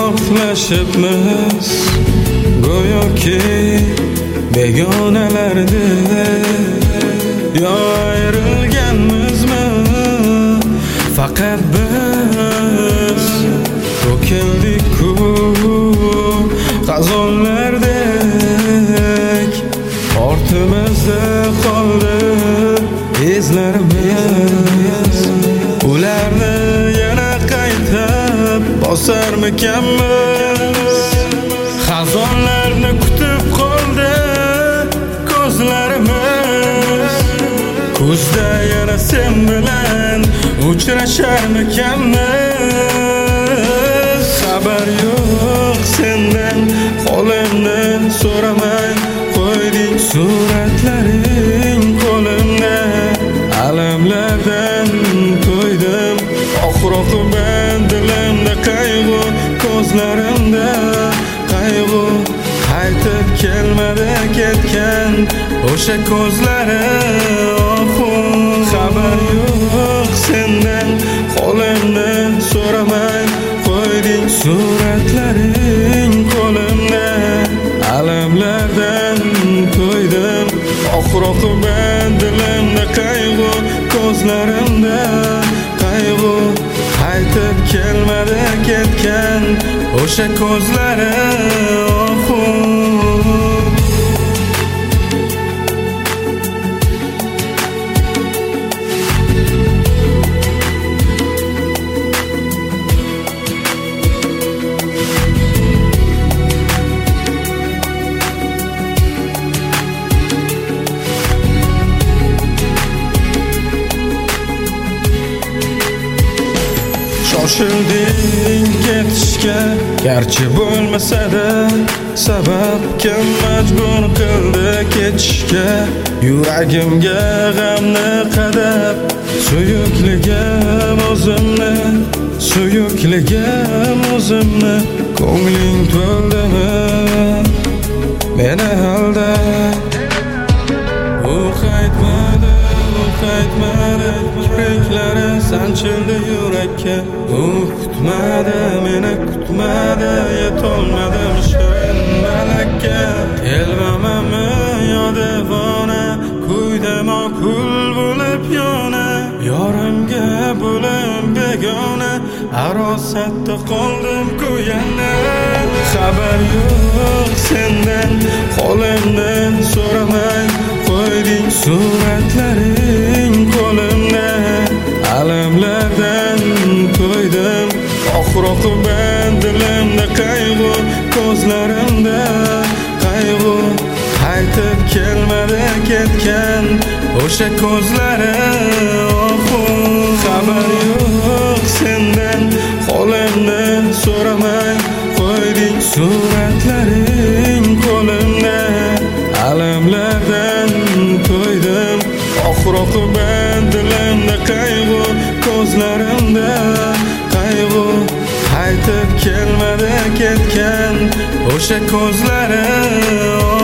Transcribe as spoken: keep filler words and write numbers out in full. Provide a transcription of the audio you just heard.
xohlashibmiz go'yoki begonalardek. Yo ayrilganmizmi faqat biz, to'kildik-ku qazonlardek. Ortimizda qoldi izlarimiz, ularni yana qaytib bosarmikanmiz? Xazonlarni kutib qoldi ko'zlarimiz, kuzda yana sen bilan uchrasharmikanmiz? Xabar yo'q sendan, qo'limni so'ramay qo'yding, suratlaring qo'limda. Alamlardan to'ydim, oxir-oqibat dilimda qayg'u, ko'zlarimda qayg'u. Qaytib kelmadi ketgan o'sha ko'zlarim. Xabar yo'q sendan, qo'limni so'ramay qo'yding, suratlaring qo'limda. Alamlardan to'ydim, oxir-oqibat dilimda qayg'u, ko'zlarimda qayg'u. Qaytib kelmadi ketgan o'sha ko'zlarim. Shoshilding ketishga, garchi bo'lmasa-da sabab kim majbur qildi ketishga? Yuragimga g'amni qadab, suyukligim o'zimni, suyukligim o'zimni. Ko'ngling to'ldimi meni aldab? U qaytmadi, u qaytmadi, kipriklari sanchildi yurakka. U kutmadi, meni kutmadi, yetolmadim shirin malakka. Elvamami yo devona, kuyda ma'qul bo'lib yona. Yorimga bo'lib begona, arosatda qoldim-ku yana. Xabar yo'q sendan, qo'limni so'ramay qo'yding, suratlaring qo'limda. Alamlardan to'ydim, oxir-oqibat dilimda qayg'u, ko'zlarimda qayg'u. Qaytib kelmadi ketgan o'sha ko'zlarim. Xabar yo'q sendan, qo'limni so'ramay qo'yding, suratlaring qo'limda. Alamlardan to'ydim, oxir-oqibat dilimda qayg'u, ko'zlarimda qayg'u. Qaytib kelmadi ketgan o'sha ko'zlarim.